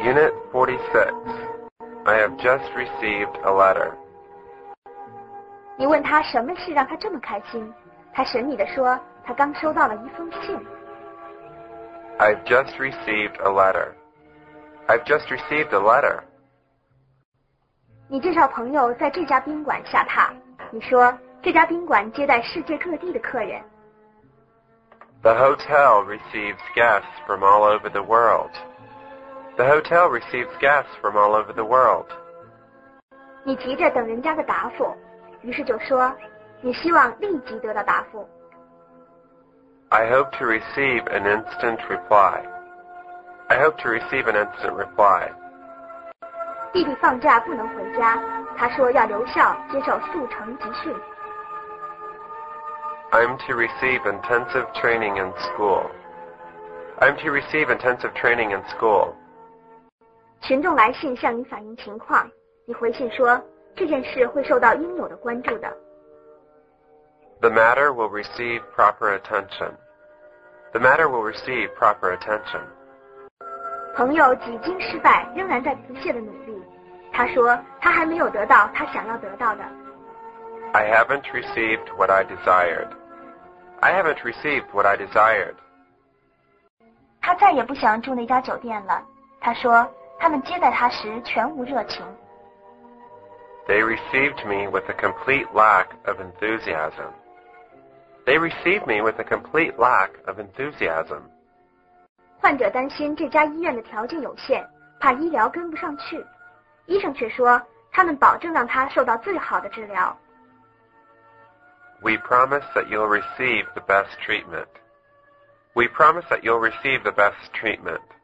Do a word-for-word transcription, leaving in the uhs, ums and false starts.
Unit forty-six. I have just received a letter. 你问他什么事让他这么开心，他神秘地说，他刚收到了一封信。 I've just received a letter. I've just received a letter. 你介绍朋友在这家宾馆下榻，你说这家宾馆接待世界各地的客人。 The hotel receives guests from all over the world. The hotel receives guests from all over the world. 你急着等人家的答复，于是就说你希望立即得到答复。 I hope to receive an instant reply. I hope to receive an instant reply. 弟弟放假不能回家，他说要留校接受速成集训。 I'm to receive intensive training in school. I'm to receive intensive training in school. 群众来信向你反映情况，你回信说这件事会受到应有的关注的。 The matter will receive proper attention. The matter will receive proper attention. 朋友几经失败，仍然在不懈的努力。他说他还没有得到他想要得到的。 I haven't received what I desired. I haven't received what I desired. 他再也不想住那家酒店了。他说他们接待他时全无热情。 They received me with a complete lack of enthusiasm. They received me with a complete lack of enthusiasm. 患者担心这家医院的条件有限，怕医疗跟不上去。医生却说他们保证让他受到最好的治疗。 We promise that you'll receive the best treatment. We promise that you'll receive the best treatment.